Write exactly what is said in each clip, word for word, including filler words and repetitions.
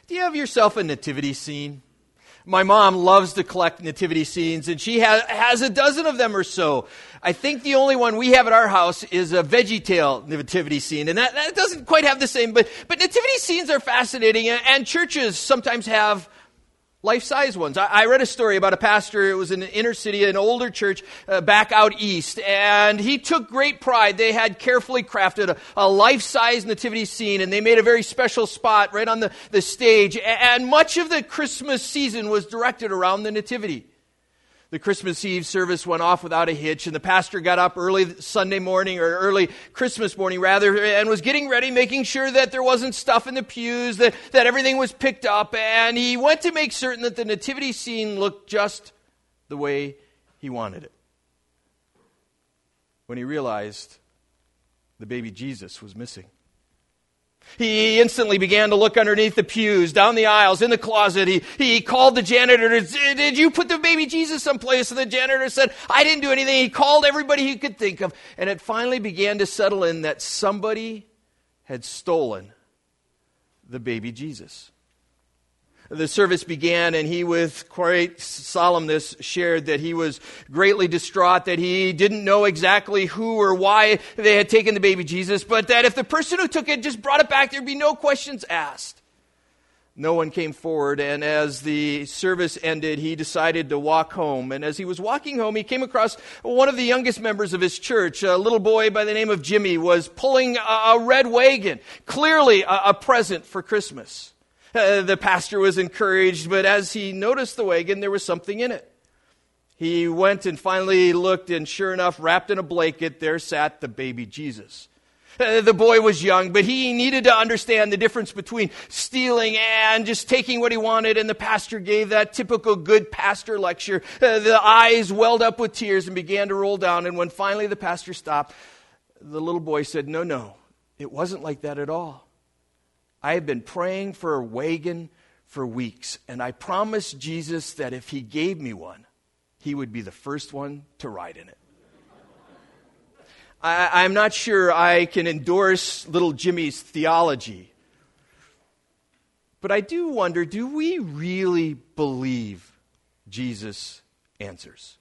Do you have yourself a nativity scene? My mom loves to collect nativity scenes, and she has, has a dozen of them or so. I think the only one we have at our house is a VeggieTale nativity scene, and that, that doesn't quite have the same, but, but nativity scenes are fascinating, and, and churches sometimes have life-size ones. I, I read a story about a pastor. It was in an inner city, an older church uh, back out east, and he took great pride. They had carefully crafted a, a life-size nativity scene, and they made a very special spot right on the, the stage, and much of the Christmas season was directed around the nativity. The Christmas Eve service went off without a hitch, and the pastor got up early Sunday morning, or early Christmas morning rather, and was getting ready, making sure that there wasn't stuff in the pews, that, that everything was picked up, and he went to make certain that the nativity scene looked just the way he wanted it. When he realized the baby Jesus was missing. He instantly began to look underneath the pews, down the aisles, in the closet. He, he called the janitor. Did you put the baby Jesus someplace? And the janitor said, I didn't do anything. He called everybody he could think of. And it finally began to settle in that somebody had stolen the baby Jesus. The service began, and he, with great solemnness, shared that he was greatly distraught, that he didn't know exactly who or why they had taken the baby Jesus, but that if the person who took it just brought it back, there'd be no questions asked. No one came forward, and as the service ended, he decided to walk home. And as he was walking home, he came across one of the youngest members of his church. A little boy by the name of Jimmy was pulling a, a red wagon, clearly a, a present for Christmas. Uh, the pastor was encouraged, but as he noticed the wagon, there was something in it. He went and finally looked, and sure enough, wrapped in a blanket, there sat the baby Jesus. Uh, the boy was young, but he needed to understand the difference between stealing and just taking what he wanted, and the pastor gave that typical good pastor lecture. Uh, the eyes welled up with tears and began to roll down, and when finally the pastor stopped, the little boy said, no, no, it wasn't like that at all. I have been praying for a wagon for weeks, and I promised Jesus that if he gave me one, he would be the first one to ride in it. I, I'm not sure I can endorse little Jimmy's theology, but I do wonder, do we really believe Jesus answers?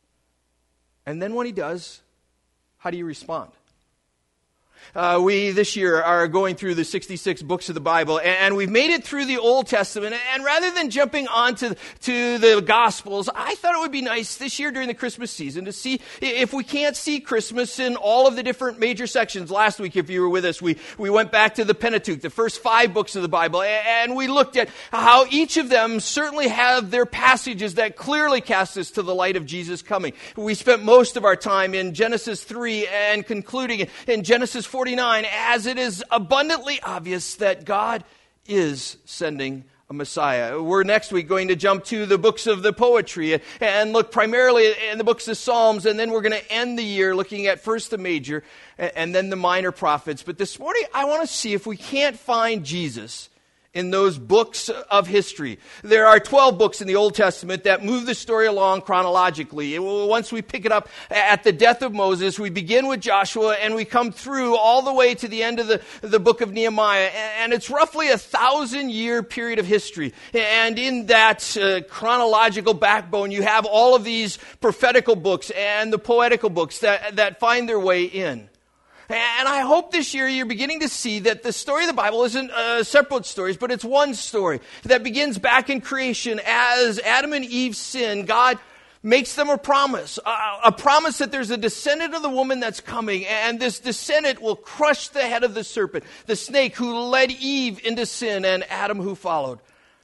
And then when he does, how do you respond? Uh, we, this year, are going through the sixty-six books of the Bible, and we've made it through the Old Testament, and rather than jumping on to, to the Gospels, I thought it would be nice this year during the Christmas season to see if we can't see Christmas in all of the different major sections. Last week, if you were with us, we, we went back to the Pentateuch, the first five books of the Bible, and we looked at how each of them certainly have their passages that clearly cast us to the light of Jesus coming. We spent most of our time in Genesis three and concluding in Genesis forty-nine, as it is abundantly obvious that God is sending a Messiah. We're next week going to jump to the books of the poetry and look primarily in the books of Psalms, and then we're going to end the year looking at first the major and then the minor prophets. But this morning, I want to see if we can't find Jesus in those books of history. There are twelve books in the Old Testament that move the story along chronologically. Once we pick it up at the death of Moses, we begin with Joshua and we come through all the way to the end of the, the book of Nehemiah. And it's roughly a thousand year period of history. And in that uh, chronological backbone, you have all of these prophetical books and the poetical books that, that find their way in. And I hope this year you're beginning to see that the story of the Bible isn't uh, separate stories, but it's one story that begins back in creation. As Adam and Eve sin, God makes them a promise, a, a promise that there's a descendant of the woman that's coming, and this descendant will crush the head of the serpent, the snake who led Eve into sin, and Adam who followed.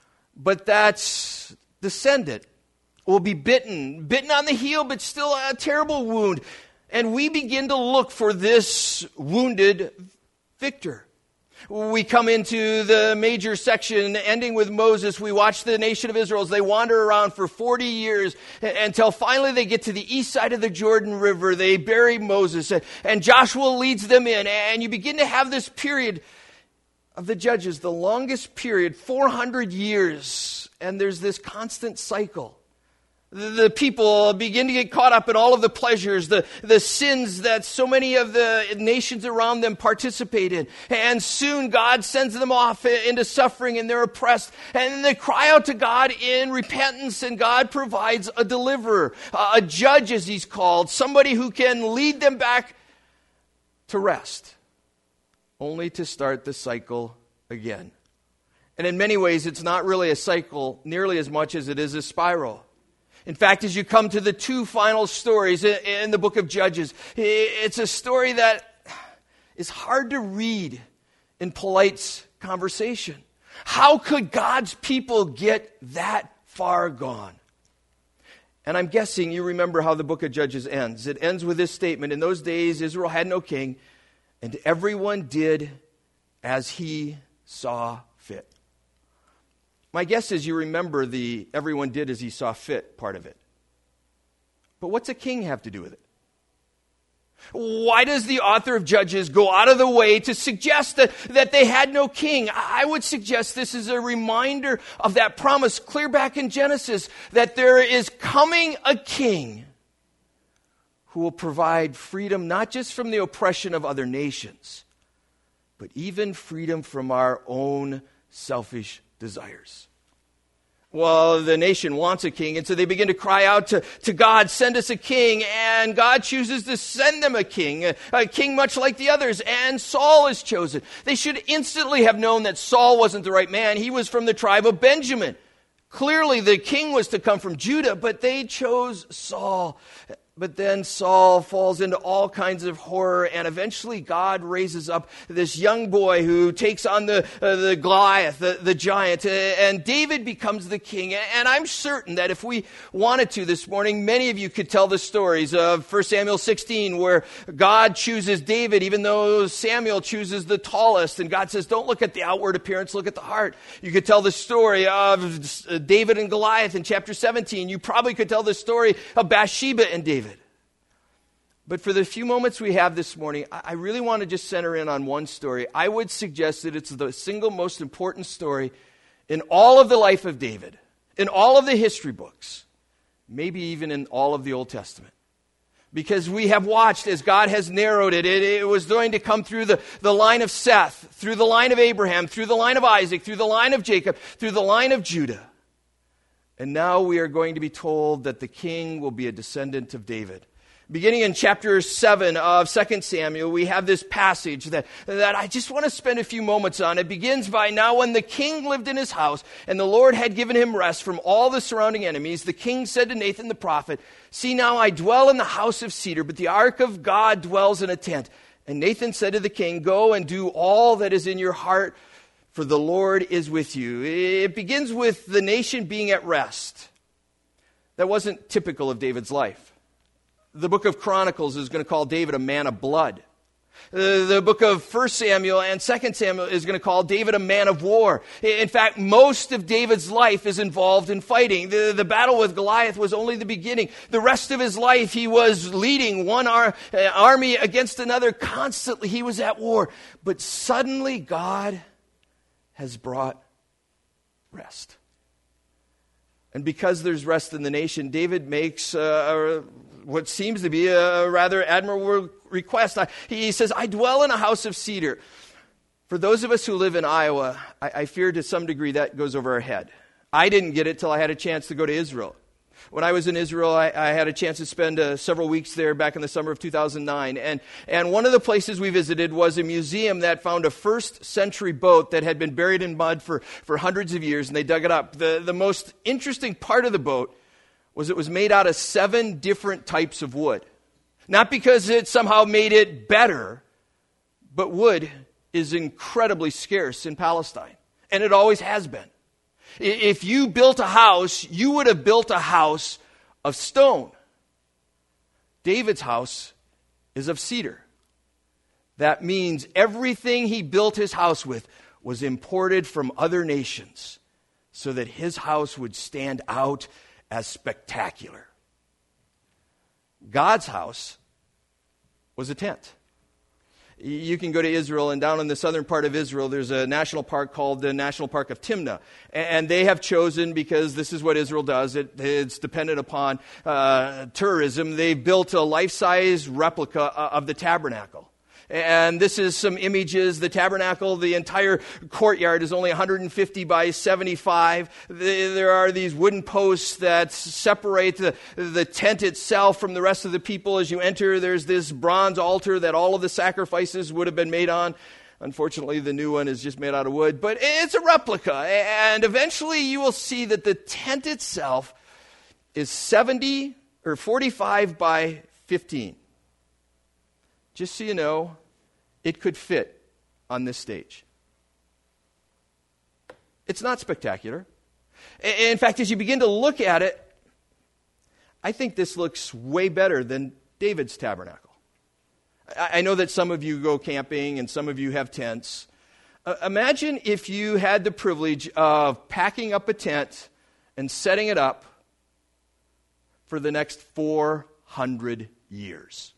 But that descendant will be bitten, bitten on the heel, but still a terrible wound. And we begin to look for this wounded victor. We come into the major section ending with Moses. We watch the nation of Israel as they wander around for forty years until finally they get to the east side of the Jordan River. They bury Moses and Joshua leads them in. And you begin to have this period of the judges, the longest period, four hundred years. And there's this constant cycle The people begin to get caught up in all of the pleasures, the, the sins that so many of the nations around them participate in. And soon God sends them off into suffering and they're oppressed. And they cry out to God in repentance, and God provides a deliverer, a judge as he's called, somebody who can lead them back to rest, only to start the cycle again. And in many ways, it's not really a cycle nearly as much as it is a spiral. In fact, as you come to the two final stories in the book of Judges, it's a story that is hard to read in polite conversation. How could God's people get that far gone? And I'm guessing you remember how the book of Judges ends. It ends with this statement: in those days, Israel had no king, and everyone did as he saw fit. My guess is you remember the everyone did as he saw fit part of it. But what's a king have to do with it? Why does the author of Judges go out of the way to suggest that, that they had no king? I would suggest this is a reminder of that promise clear back in Genesis, that there is coming a king who will provide freedom not just from the oppression of other nations, but even freedom from our own selfish desires. Well, the nation wants a king, and so they begin to cry out to, to God, send us a king, and God chooses to send them a king, a, a king much like the others, and Saul is chosen. They should instantly have known that Saul wasn't the right man. He was from the tribe of Benjamin. Clearly, the king was to come from Judah, but they chose Saul. But then Saul falls into all kinds of horror, and eventually God raises up this young boy who takes on the uh, the Goliath, the, the giant, uh, and David becomes the king. And I'm certain that if we wanted to this morning, many of you could tell the stories of First Samuel sixteen, where God chooses David, even though Samuel chooses the tallest, and God says, don't look at the outward appearance, look at the heart. You could tell the story of David and Goliath in chapter seventeen. You probably could tell the story of Bathsheba and David. But for the few moments we have this morning, I really want to just center in on one story. I would suggest that it's the single most important story in all of the life of David, in all of the history books, maybe even in all of the Old Testament. Because we have watched as God has narrowed it. It, it was going to come through the, the line of Seth, through the line of Abraham, through the line of Isaac, through the line of Jacob, through the line of Judah. And now we are going to be told that the king will be a descendant of David. Beginning in chapter seven of Second Samuel, we have this passage that, that I just want to spend a few moments on. It begins by, now when the king lived in his house, and the Lord had given him rest from all the surrounding enemies, the king said to Nathan the prophet, see now I dwell in the house of cedar, but the ark of God dwells in a tent. And Nathan said to the king, go and do all that is in your heart, for the Lord is with you. It begins with the nation being at rest. That wasn't typical of David's life. The book of Chronicles is going to call David a man of blood. Uh, the book of First Samuel and Second Samuel is going to call David a man of war. In fact, most of David's life is involved in fighting. The, the battle with Goliath was only the beginning. The rest of his life, he was leading one ar- uh, army against another. Constantly, he was at war. But suddenly, God has brought rest. And because there's rest in the nation, David makes uh, what seems to be a rather admirable request. He says, I dwell in a house of cedar. For those of us who live in Iowa, I, I fear to some degree that goes over our head. I didn't get it till I had a chance to go to Israel. When I was in Israel, I, I had a chance to spend uh, several weeks there back in the summer of two thousand nine. And, and one of the places we visited was a museum that found a first century boat that had been buried in mud for, for hundreds of years, and they dug it up. The, the most interesting part of the boat was it was made out of seven different types of wood. Not because it somehow made it better, but wood is incredibly scarce in Palestine, and it always has been. If you built a house, you would have built a house of stone. David's house is of cedar. That means everything he built his house with was imported from other nations so that his house would stand out as spectacular. God's house was a tent. You can go to Israel, and down in the southern part of Israel, there's a national park called the National Park of Timnah. And they have chosen, because this is what Israel does, it, it's dependent upon uh, tourism, they've built a life-size replica of the tabernacle. And this is some images. The tabernacle, the entire courtyard is only one hundred fifty by seventy-five. There are these wooden posts that separate the, the tent itself from the rest of the people. As you enter, there's this bronze altar that all of the sacrifices would have been made on. Unfortunately, the new one is just made out of wood, but it's a replica. And eventually you will see that the tent itself is seventy or forty-five by fifteen. Just so you know, it could fit on this stage. It's not spectacular. In fact, as you begin to look at it, I think this looks way better than David's tabernacle. I know that some of you go camping and some of you have tents. Uh, imagine if you had the privilege of packing up a tent and setting it up for the next four hundred years.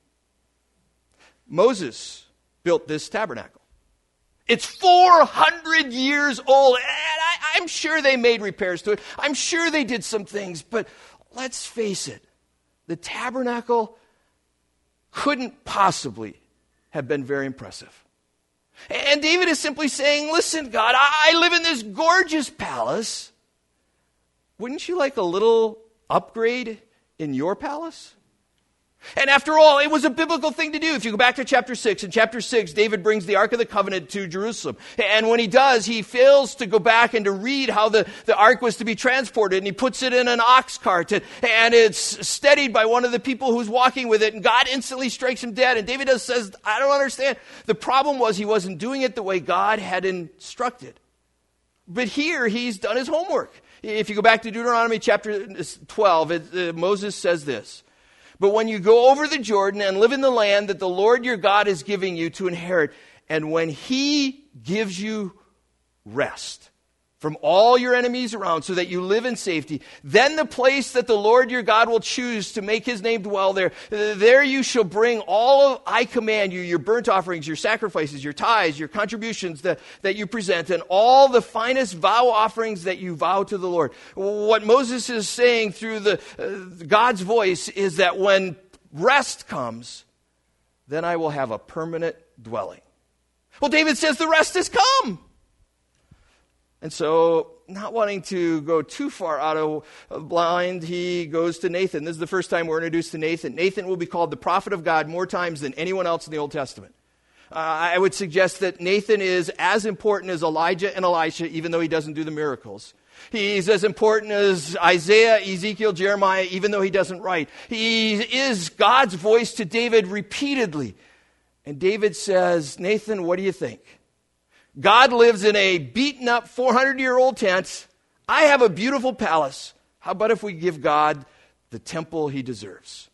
Moses built this tabernacle. It's four hundred years old, and I, I'm sure they made repairs to it. I'm sure they did some things, but let's face it, the tabernacle couldn't possibly have been very impressive. And David is simply saying, listen, God, I live in this gorgeous palace. Wouldn't you like a little upgrade in your palace? And after all, it was a biblical thing to do. If you go back to chapter six, in chapter six, David brings the Ark of the Covenant to Jerusalem. And when he does, he fails to go back and to read how the, the Ark was to be transported. And he puts it in an ox cart. And, and it's steadied by one of the people who's walking with it. And God instantly strikes him dead. And David does, says, I don't understand. The problem was he wasn't doing it the way God had instructed. But here, he's done his homework. If you go back to Deuteronomy chapter twelve, it, uh, Moses says this. But when you go over the Jordan and live in the land that the Lord your God is giving you to inherit, and when he gives you rest from all your enemies around so that you live in safety, then the place that the Lord your God will choose to make his name dwell there, there you shall bring all of I command you, your burnt offerings, your sacrifices, your tithes, your contributions that, that you present, and all the finest vow offerings that you vow to the Lord. What Moses is saying through the uh, God's voice is that when rest comes, then I will have a permanent dwelling. Well, David says the rest has come. And so, not wanting to go too far out of blind, he goes to Nathan. This is the first time we're introduced to Nathan. Nathan will be called the prophet of God more times than anyone else in the Old Testament. Uh, I would suggest that Nathan is as important as Elijah and Elisha, even though he doesn't do the miracles. He's as important as Isaiah, Ezekiel, Jeremiah, even though he doesn't write. He is God's voice to David repeatedly. And David says, Nathan, what do you think? God lives in a beaten-up four hundred year old tent. I have a beautiful palace. How about if we give God the temple he deserves?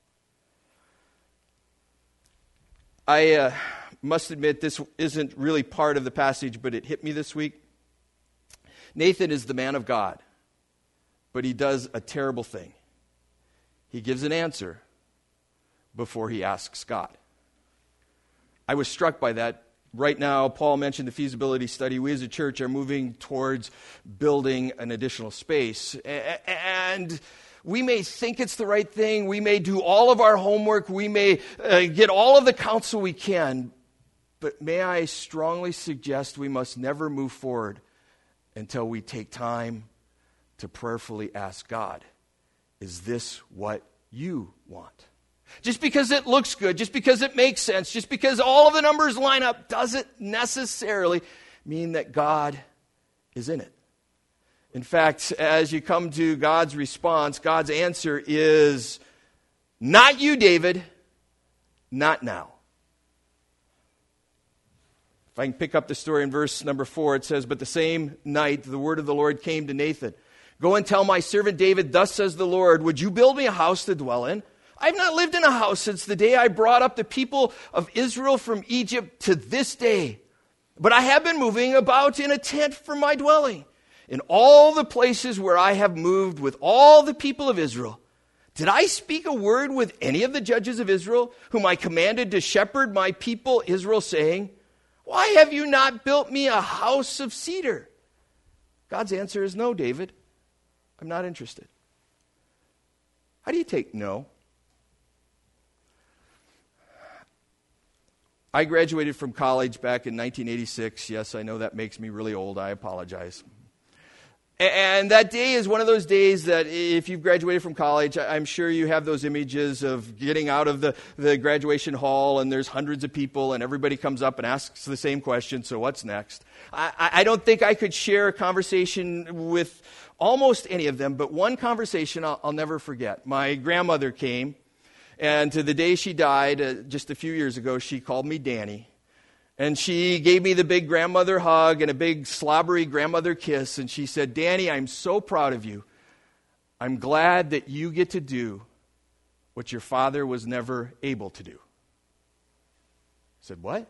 I uh, must admit this isn't really part of the passage, but it hit me this week. Nathan is the man of God, but he does a terrible thing. He gives an answer before he asks God. I was struck by that. Right now, Paul mentioned the feasibility study. We as a church are moving towards building an additional space. And we may think it's the right thing. We may do all of our homework. We may uh, get all of the counsel we can. But may I strongly suggest we must never move forward until we take time to prayerfully ask God, is this what you want? Just because it looks good, just because it makes sense, just because all of the numbers line up, doesn't necessarily mean that God is in it. In fact, as you come to God's response, God's answer is, not you, David, not now. If I can pick up the story in verse number four, it says, but the same night the word of the Lord came to Nathan. Go and tell my servant David, thus says the Lord, would you build me a house to dwell in? I've not lived in a house since the day I brought up the people of Israel from Egypt to this day. But I have been moving about in a tent for my dwelling. In all the places where I have moved with all the people of Israel, Did I speak a word with any of the judges of Israel, whom I commanded to shepherd my people Israel, saying, why have you not built me a house of cedar? God's answer is no, David. I'm not interested. How do you take no? I graduated from college back in nineteen eighty-six. Yes, I know that makes me really old. I apologize. And that day is one of those days that if you've graduated from college, I'm sure you have those images of getting out of the, the graduation hall and there's hundreds of people and everybody comes up and asks the same question, so what's next? I, I don't think I could share a conversation with almost any of them, but one conversation I'll, I'll never forget. My grandmother came, and to the day she died, uh, just a few years ago, she called me Danny. And she gave me the big grandmother hug and a big slobbery grandmother kiss. And she said, Danny, I'm so proud of you. I'm glad that you get to do what your father was never able to do. I said, what?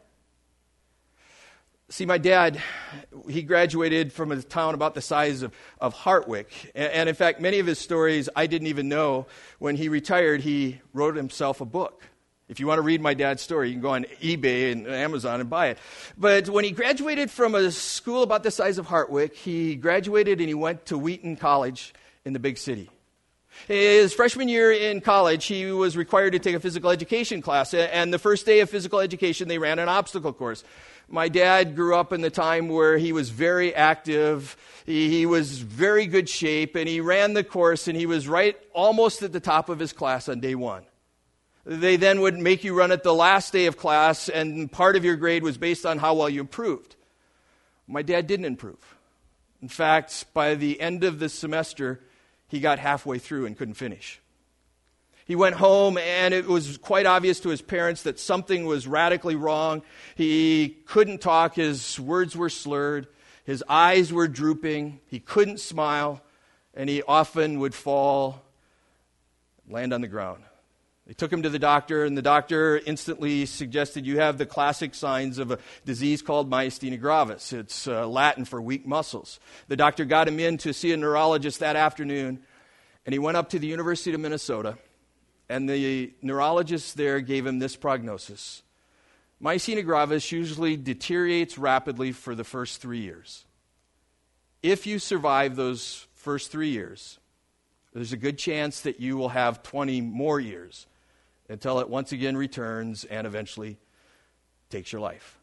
See, my dad, he graduated from a town about the size of, of Hartwick. And, and in fact, many of his stories I didn't even know. When he retired, he wrote himself a book. If you want to read my dad's story, you can go on eBay and Amazon and buy it. But when he graduated from a school about the size of Hartwick, he graduated and he went to Wheaton College in the big city. His freshman year in college, he was required to take a physical education class. And the first day of physical education, they ran an obstacle course. My dad grew up in the time where he was very active. He, he was very good shape. And he ran the course and he was right almost at the top of his class on day one. They then would make you run it the last day of class, and part of your grade was based on how well you improved. My dad didn't improve. In fact, by the end of the semester, he got halfway through and couldn't finish. He went home, and it was quite obvious to his parents that something was radically wrong. He couldn't talk. His words were slurred. His eyes were drooping. He couldn't smile, and he often would fall, land on the ground. They took him to the doctor, and the doctor instantly suggested you have the classic signs of a disease called myasthenia gravis. It's uh, Latin for weak muscles. The doctor got him in to see a neurologist that afternoon, and he went up to the University of Minnesota, and the neurologist there gave him this prognosis. Myasthenia gravis usually deteriorates rapidly for the first three years. If you survive those first three years, there's a good chance that you will have twenty more years until it once again returns and eventually takes your life.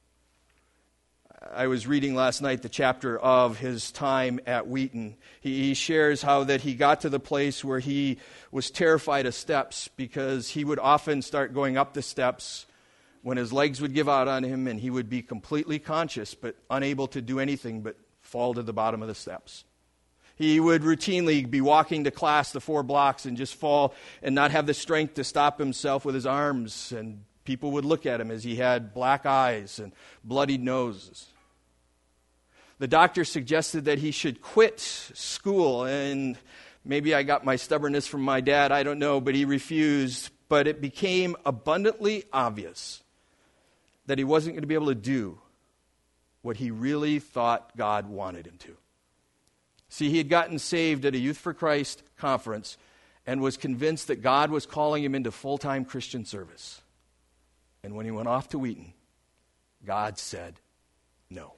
I was reading last night the chapter of his time at Wheaton. He, he shares how that he got to the place where he was terrified of steps because he would often start going up the steps when his legs would give out on him and he would be completely conscious but unable to do anything but fall to the bottom of the steps. He would routinely be walking to class the four blocks and just fall and not have the strength to stop himself with his arms. And people would look at him as he had black eyes and bloodied noses. The doctor suggested that he should quit school. And maybe I got my stubbornness from my dad, I don't know, but he refused. But it became abundantly obvious that he wasn't going to be able to do what he really thought God wanted him to. See, he had gotten saved at a Youth for Christ conference and was convinced that God was calling him into full-time Christian service. And when he went off to Wheaton, God said no.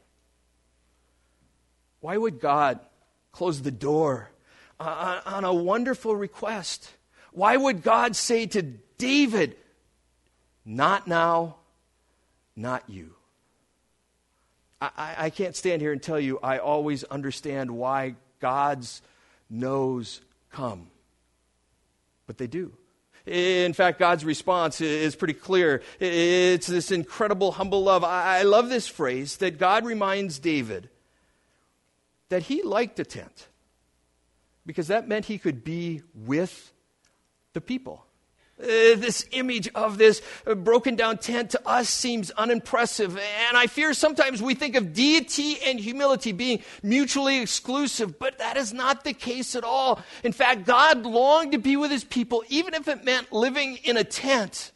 Why would God close the door on a wonderful request? Why would God say to David, not now, not you? I, I can't stand here and tell you I always understand why God's no's come. But they do. In fact, God's response is pretty clear. It's this incredible, humble love. I love this phrase that God reminds David that he liked a tent because that meant he could be with the people. Uh, this image of this uh, broken down tent to us seems unimpressive. And I fear sometimes we think of deity and humility being mutually exclusive, but that is not the case at all. In fact, God longed to be with his people, even if it meant living in a tent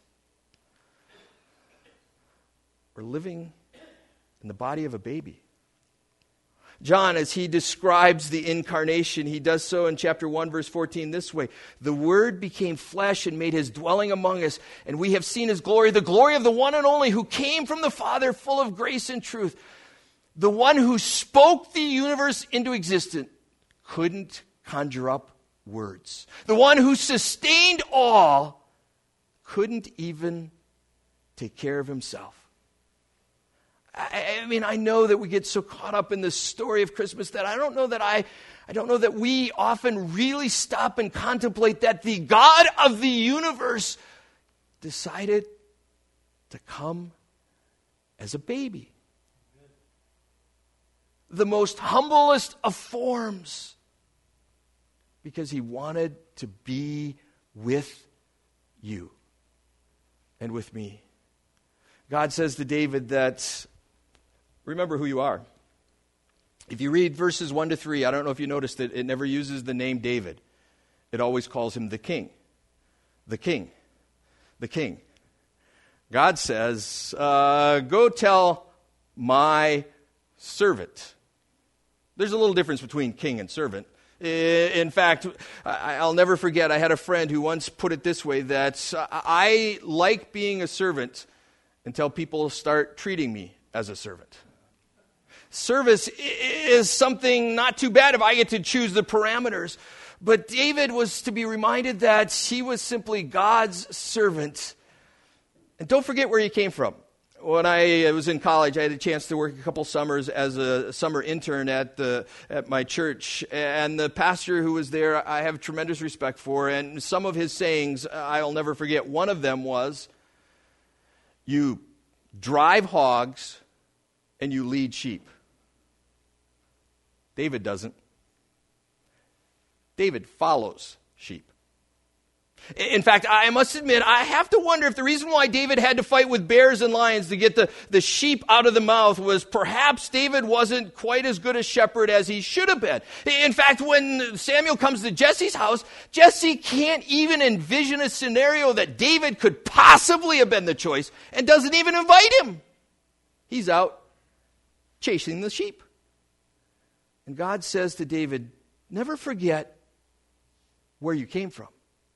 or living in the body of a baby. John, as he describes the incarnation, he does so in chapter one, verse fourteen this way. The Word became flesh and made his dwelling among us, and we have seen his glory, the glory of the one and only who came from the Father, full of grace and truth. The one who spoke the universe into existence couldn't conjure up words. The one who sustained all couldn't even take care of himself. I, I mean, I know that we get so caught up in the story of Christmas that I don't know that I, I don't know that we often really stop and contemplate that the God of the universe decided to come as a baby. The most humblest of forms, because he wanted to be with you and with me. God says to David that, remember who you are. If you read verses one to three, I don't know if you noticed it, it never uses the name David. It always calls him the king. The king. The king. God says, uh, go tell my servant. There's a little difference between king and servant. In fact, I'll never forget, I had a friend who once put it this way, that I like being a servant until people start treating me as a servant. Service is something not too bad if I get to choose the parameters. But David was to be reminded that he was simply God's servant. And don't forget where he came from. When I was in college, I had a chance to work a couple summers as a summer intern at the at my church. And the pastor who was there, I have tremendous respect for. And some of his sayings, I'll never forget. One of them was, you drive hogs and you lead sheep. David doesn't. David follows sheep. In fact, I must admit, I have to wonder if the reason why David had to fight with bears and lions to get the, the sheep out of the mouth was perhaps David wasn't quite as good a shepherd as he should have been. In fact, when Samuel comes to Jesse's house, Jesse can't even envision a scenario that David could possibly have been the choice and doesn't even invite him. He's out chasing the sheep. And God says to David, never forget where you came from.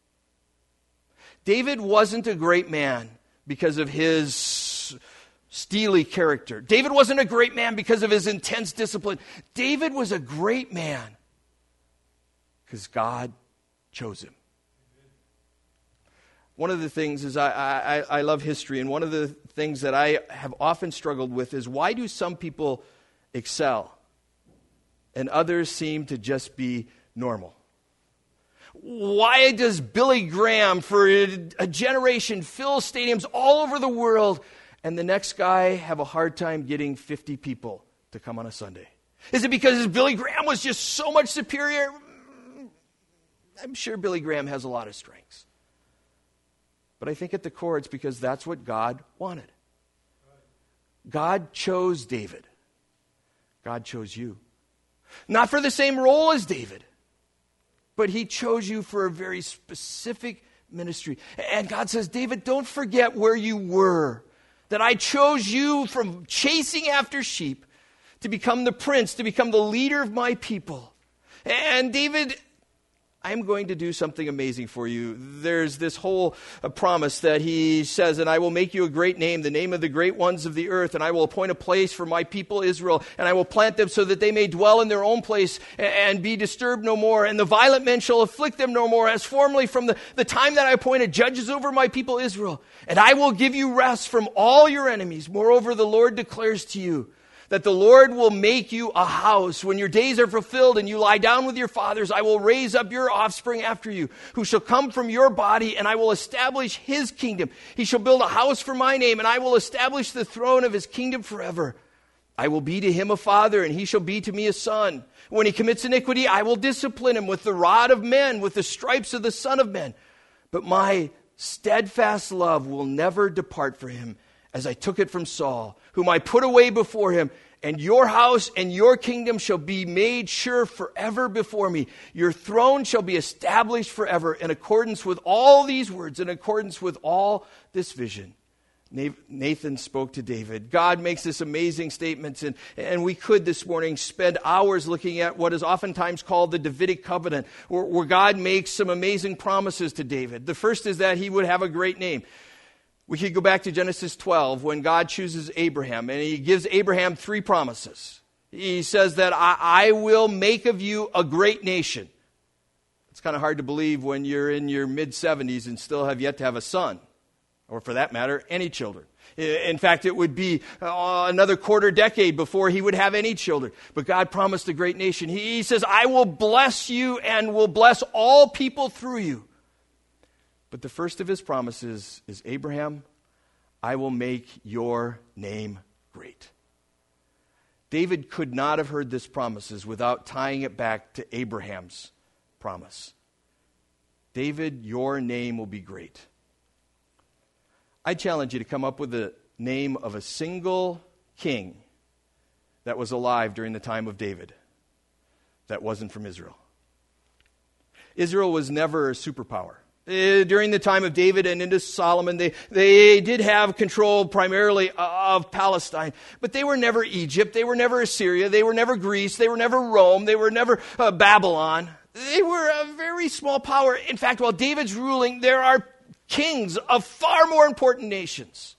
David wasn't a great man because of his steely character. David wasn't a great man because of his intense discipline. David was a great man because God chose him. One of the things is I, I, I love history, and one of the things that I have often struggled with is, why do some people excel and others seem to just be normal? Why does Billy Graham, for a generation, fill stadiums all over the world, and the next guy have a hard time getting fifty people to come on a Sunday? Is it because Billy Graham was just so much superior? I'm sure Billy Graham has a lot of strengths. But I think at the core it's because that's what God wanted. God chose David. God chose you. Not for the same role as David, but he chose you for a very specific ministry. And God says, David, don't forget where you were. That I chose you from chasing after sheep to become the prince, to become the leader of my people. And David, I'm going to do something amazing for you. There's this whole uh, promise that he says, and I will make you a great name, the name of the great ones of the earth, and I will appoint a place for my people Israel, and I will plant them so that they may dwell in their own place and, and be disturbed no more. And the violent men shall afflict them no more, as formerly from the, the time that I appointed judges over my people Israel. And I will give you rest from all your enemies. Moreover, the Lord declares to you, that the Lord will make you a house. When your days are fulfilled and you lie down with your fathers, I will raise up your offspring after you, who shall come from your body, and I will establish his kingdom. He shall build a house for my name, and I will establish the throne of his kingdom forever. I will be to him a father, and he shall be to me a son. When he commits iniquity, I will discipline him with the rod of men, with the stripes of the Son of Men. But my steadfast love will never depart from him, as I took it from Saul, whom I put away before him. And your house and your kingdom shall be made sure forever before me. Your throne shall be established forever, in accordance with all these words, in accordance with all this vision. Nathan spoke to David. God makes this amazing statements, and, and we could this morning spend hours looking at what is oftentimes called the Davidic covenant, where, where God makes some amazing promises to David. The first is that he would have a great name. We could go back to Genesis twelve when God chooses Abraham, and he gives Abraham three promises. He says that I, I will make of you a great nation. It's kind of hard to believe when you're in your mid-seventies and still have yet to have a son, or for that matter, any children. In fact, it would be uh, another quarter decade before he would have any children. But God promised a great nation. He, he says, I will bless you and will bless all people through you. But the first of his promises is, Abraham, I will make your name great. David could not have heard this promises without tying it back to Abraham's promise. David, your name will be great. I challenge you to come up with the name of a single king that was alive during the time of David that wasn't from Israel. Israel was never a superpower. Uh, during the time of David and into Solomon, they, they did have control primarily of Palestine, but they were never Egypt, they were never Assyria, they were never Greece, they were never Rome, they were never uh, Babylon. They were a very small power. In fact, while David's ruling, there are kings of far more important nations.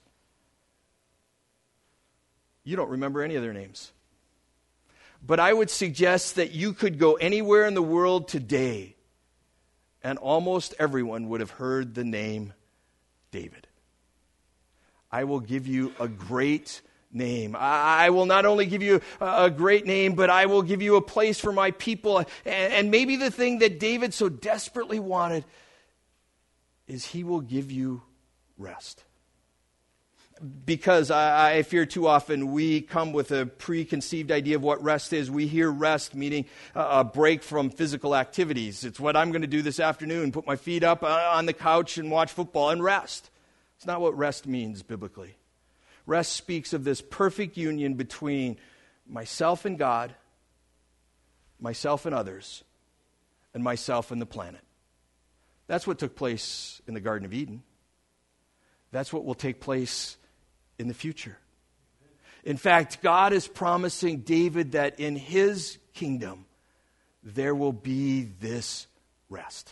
You don't remember any of their names. But I would suggest that you could go anywhere in the world today, and almost everyone would have heard the name David. I will give you a great name. I will not only give you a great name, but I will give you a place for my people. And maybe the thing that David so desperately wanted is he will give you rest. Because I, I fear too often we come with a preconceived idea of what rest is. We hear rest meaning a break from physical activities. It's what I'm going to do this afternoon, put my feet up on the couch and watch football and rest. It's not what rest means biblically. Rest speaks of this perfect union between myself and God, myself and others, and myself and the planet. That's what took place in the Garden of Eden. That's what will take place in the future. In fact, God is promising David that in his kingdom, there will be this rest.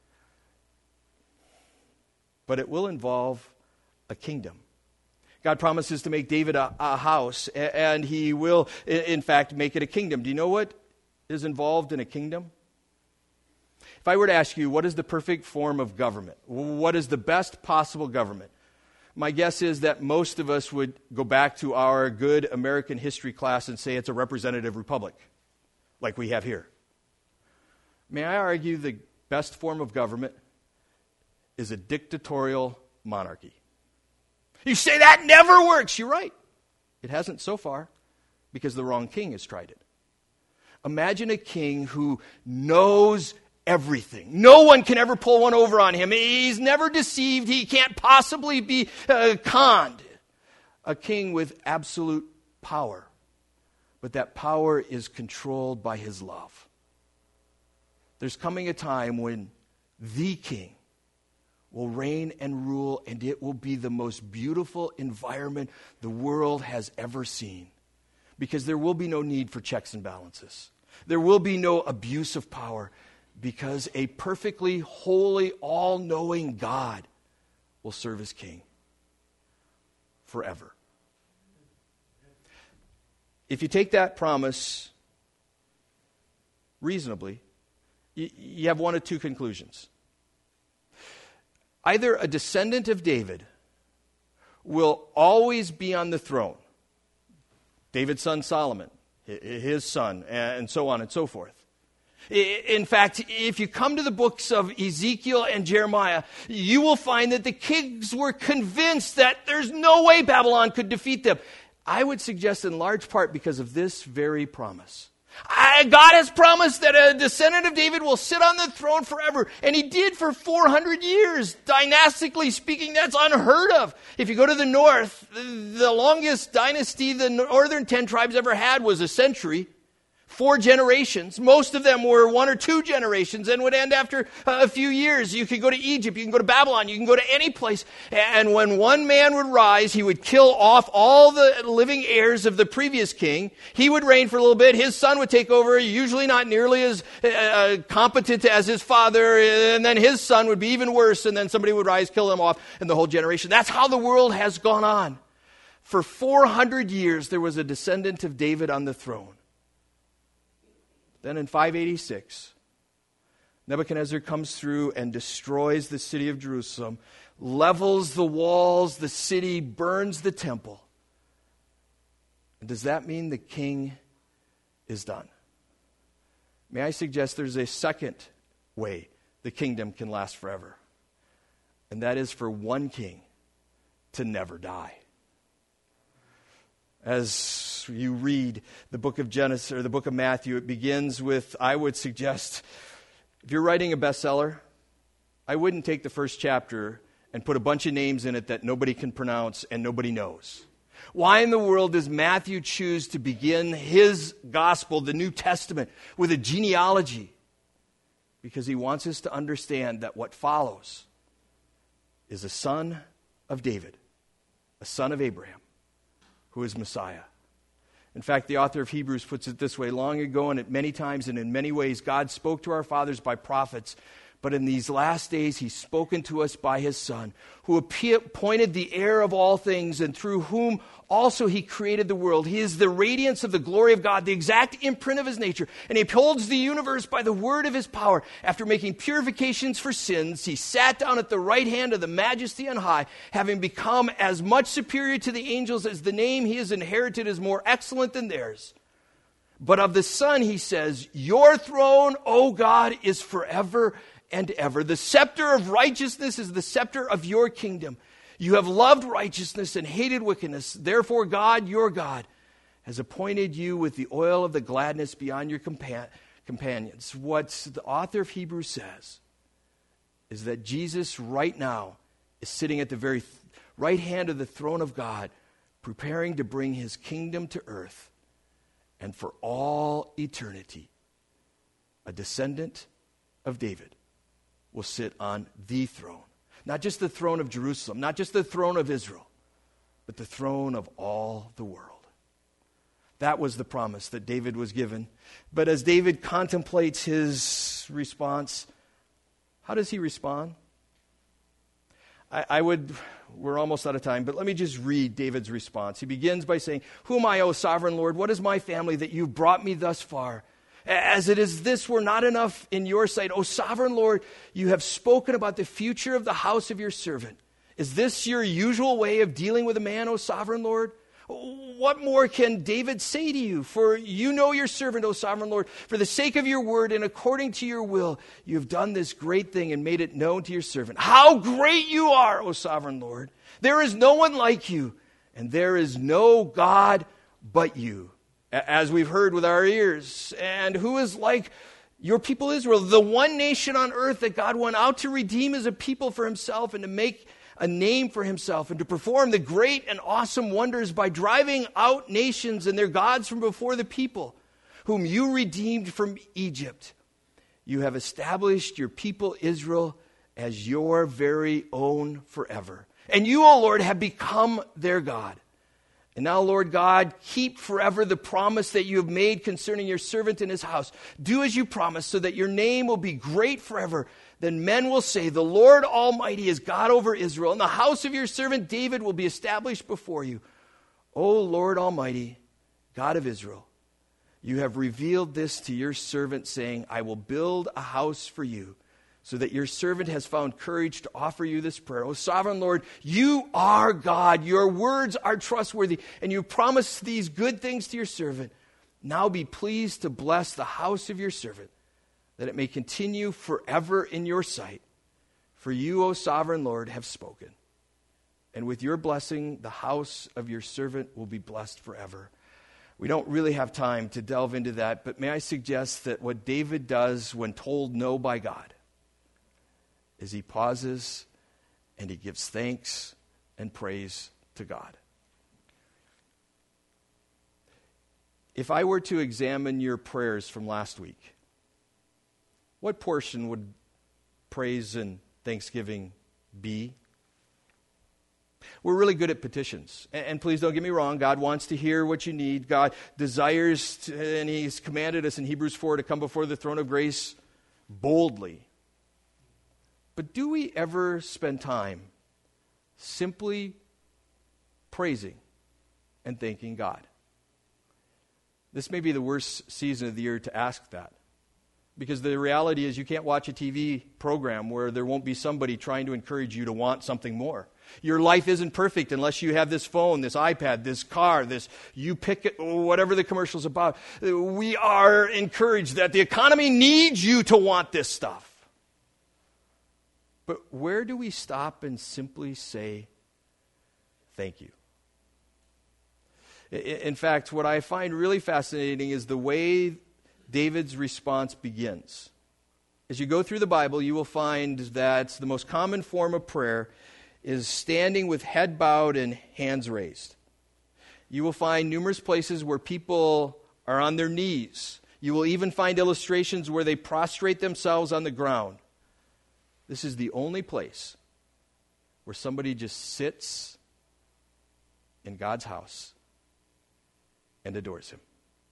But it will involve a kingdom. God promises to make David a, a house, and he will, in fact, make it a kingdom. Do you know what is involved in a kingdom? If I were to ask you, what is the perfect form of government? What is the best possible government? My guess is that most of us would go back to our good American history class and say it's a representative republic, like we have here. May I argue the best form of government is a dictatorial monarchy? You say that never works. You're right. It hasn't so far because the wrong king has tried it. Imagine a king who knows everything. No one can ever pull one over on him. He's never deceived. He can't possibly be uh, conned. A king with absolute power. But that power is controlled by his love. There's coming a time when the king will reign and rule, and it will be the most beautiful environment the world has ever seen. Because there will be no need for checks and balances. There will be no abuse of power. Because a perfectly holy, all-knowing God will serve as king forever. If you take that promise reasonably, you, you have one of two conclusions. Either a descendant of David will always be on the throne, David's son Solomon, his son, and so on and so forth. In fact, if you come to the books of Ezekiel and Jeremiah, you will find that the kings were convinced that there's no way Babylon could defeat them. I would suggest in large part because of this very promise. I, God has promised that a descendant of David will sit on the throne forever, and he did for four hundred years. Dynastically speaking, that's unheard of. If you go to the north, the longest dynasty the northern ten tribes ever had was a century. four generations. Most of them were one or two generations and would end after a few years. You could go to Egypt, you can go to Babylon, you can go to any place. And when one man would rise, he would kill off all the living heirs of the previous king. He would reign for a little bit. His son would take over, usually not nearly as uh, competent as his father. And then his son would be even worse. And then somebody would rise, kill him off, and the whole generation. That's how the world has gone on. For four hundred years, there was a descendant of David on the throne. Then in five eighty-six, Nebuchadnezzar comes through and destroys the city of Jerusalem, levels the walls, the city, burns the temple. And does that mean the king is done? May I suggest there's a second way the kingdom can last forever, and that is for one king to never die. As you read the book of Genesis or the book of Matthew, it begins with, I would suggest, if you're writing a bestseller, I wouldn't take the first chapter and put a bunch of names in it that nobody can pronounce and nobody knows. Why in the world does Matthew choose to begin his gospel, the New Testament, with a genealogy? Because he wants us to understand that what follows is a son of David, a son of Abraham, who is Messiah. In fact, the author of Hebrews puts it this way: long ago and at many times and in many ways, God spoke to our fathers by prophets, but in these last days he's spoken to us by his Son, who appointed the heir of all things and through whom also he created the world. He is the radiance of the glory of God, the exact imprint of his nature, and he upholds the universe by the word of his power. After making purifications for sins, he sat down at the right hand of the Majesty on high, having become as much superior to the angels as the name he has inherited is more excellent than theirs. But of the Son he says, your throne, O God, is forever and ever. The scepter of righteousness is the scepter of your kingdom. You have loved righteousness and hated wickedness. Therefore, God, your God, has appointed you with the oil of the gladness beyond your compa- companions. What the author of Hebrews says is that Jesus right now is sitting at the very th- right hand of the throne of God, preparing to bring his kingdom to earth. And for all eternity, a descendant of David will sit on the throne. Not just the throne of Jerusalem, not just the throne of Israel, but the throne of all the world. That was the promise that David was given. But as David contemplates his response, how does he respond? I, I would, we're almost out of time, but let me just read David's response. He begins by saying, who am I, O sovereign Lord? What is my family that you've brought me thus far? As it is this were not enough in your sight, O sovereign Lord, you have spoken about the future of the house of your servant. Is this your usual way of dealing with a man, O sovereign Lord? What more can David say to you? For you know your servant, O sovereign Lord. For the sake of your word and according to your will, you have done this great thing and made it known to your servant. How great you are, O sovereign Lord. There is no one like you, and there is no God but you. As we've heard with our ears. And who is like your people Israel, the one nation on earth that God went out to redeem as a people for himself and to make a name for himself and to perform the great and awesome wonders by driving out nations and their gods from before the people whom you redeemed from Egypt. You have established your people Israel as your very own forever. And you, O Lord, have become their God. And now, Lord God, keep forever the promise that you have made concerning your servant and his house. Do as you promised, so that your name will be great forever. Then men will say, the Lord Almighty is God over Israel, and the house of your servant David will be established before you. O Lord Almighty, God of Israel, you have revealed this to your servant, saying, I will build a house for you, so that your servant has found courage to offer you this prayer. O sovereign Lord, you are God. Your words are trustworthy, and you promised these good things to your servant. Now be pleased to bless the house of your servant, that it may continue forever in your sight. For you, O sovereign Lord, have spoken. And with your blessing, the house of your servant will be blessed forever. We don't really have time to delve into that, but may I suggest that what David does when told no by God is he pauses and he gives thanks and praise to God. If I were to examine your prayers from last week, what portion would praise and thanksgiving be? We're really good at petitions. And, and please don't get me wrong, God wants to hear what you need. God desires to, and He's commanded us in Hebrews four to come before the throne of grace boldly. But do we ever spend time simply praising and thanking God? This may be the worst season of the year to ask that. Because the reality is you can't watch a T V program where there won't be somebody trying to encourage you to want something more. Your life isn't perfect unless you have this phone, this iPad, this car, this you pick it, whatever the commercial's about. We are encouraged that the economy needs you to want this stuff. But where do we stop and simply say, thank you? In fact, what I find really fascinating is the way David's response begins. As you go through the Bible, you will find that the most common form of prayer is standing with head bowed and hands raised. You will find numerous places where people are on their knees. You will even find illustrations where they prostrate themselves on the ground. This is the only place where somebody just sits in God's house and adores Him.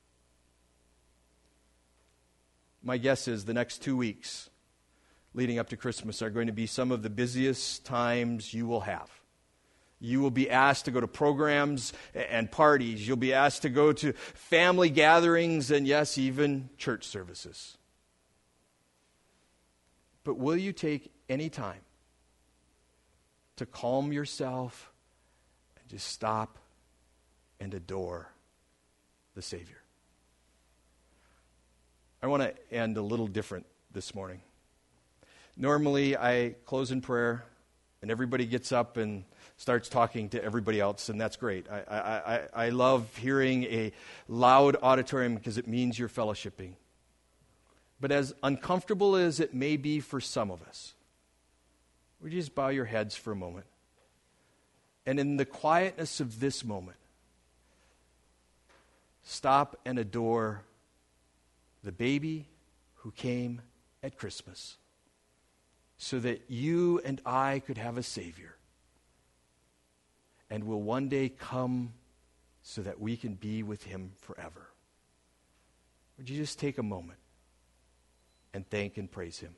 My guess is the next two weeks leading up to Christmas are going to be some of the busiest times you will have. You will be asked to go to programs and parties. You'll be asked to go to family gatherings and, yes, even church services. But will you take any time to calm yourself and just stop and adore the Savior? I want to end a little different this morning. Normally, I close in prayer, and everybody gets up and starts talking to everybody else, and that's great. I, I, I, I love hearing a loud auditorium because it means you're fellowshipping. But as uncomfortable as it may be for some of us, would you just bow your heads for a moment? And in the quietness of this moment, stop and adore the baby who came at Christmas so that you and I could have a Savior and will one day come so that we can be with Him forever. Would you just take a moment and thank and praise Him?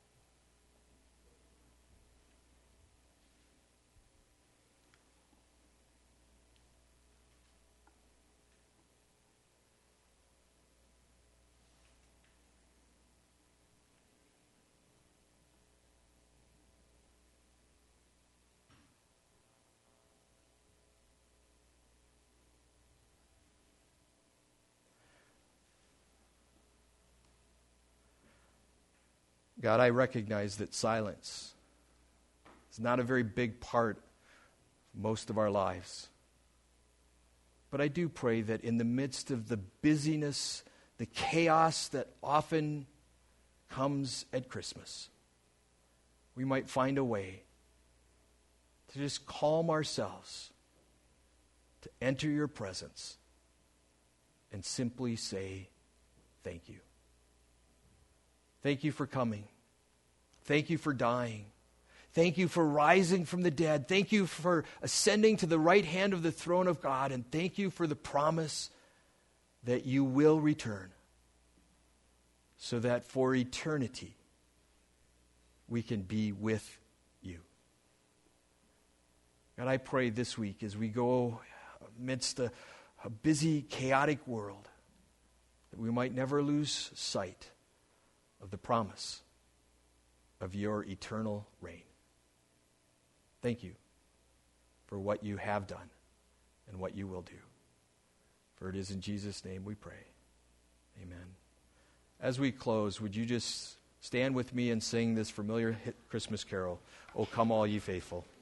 God, I recognize that silence is not a very big part of most of our lives. But I do pray that in the midst of the busyness, the chaos that often comes at Christmas, we might find a way to just calm ourselves, to enter your presence, and simply say, thank you. Thank you for coming. Thank you for dying. Thank you for rising from the dead. Thank you for ascending to the right hand of the throne of God. And thank you for the promise that you will return so that for eternity we can be with you. God, I pray this week as we go amidst a, a busy, chaotic world that we might never lose sight of the promise of your eternal reign. Thank you for what you have done and what you will do. For it is in Jesus' name we pray. Amen. As we close, would you just stand with me and sing this familiar hit Christmas carol, "O Come All Ye Faithful"?